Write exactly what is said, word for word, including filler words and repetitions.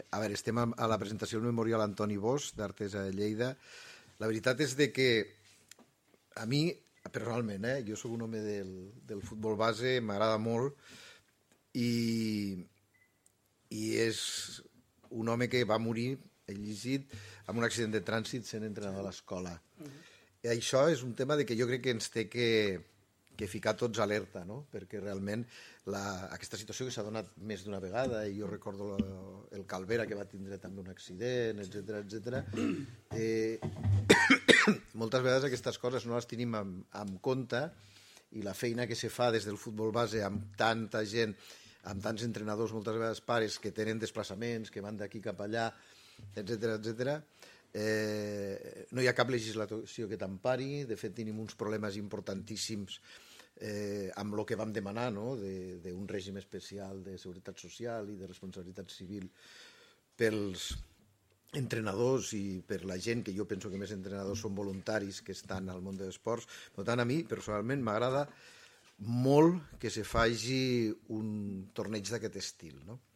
a veure, estem a la presentació del Memorial Antoni Bosch d'Artesa de Lleida. La veritat és de que a mi, personalment, eh, jo sóc un home del, del futbol base, m'agrada molt, i, i és un home que va morir, he llegit, amb un accident de trànsit sent entrenador a l'escola. I això és un tema de que jo crec que ens té que, que ficar tots alerta, no? Perquè realment la, aquesta situació que s'ha donat més d'una vegada, i jo recordo la, el Calvera, que va tindre també un accident, etcètera, etcètera. Eh, moltes vegades aquestes coses no les tenim en, en compte, i la feina que se fa des del futbol base amb tanta gent, amb tants entrenadors, moltes vegades pares que tenen desplaçaments, que van d'aquí cap allà, etcètera, etcètera. Eh, no hi ha cap legislació que t'empari. De fet, tenim uns problemes importantíssims eh, amb el que vam demanar, no? d'un règim especial de seguretat social i de responsabilitat civil pels entrenadors i per la gent, que jo penso que més entrenadors són voluntaris que estan al món de l'esports. Per tant, a mi, personalment, m'agrada molt que se faci un torneig d'aquest estil, no?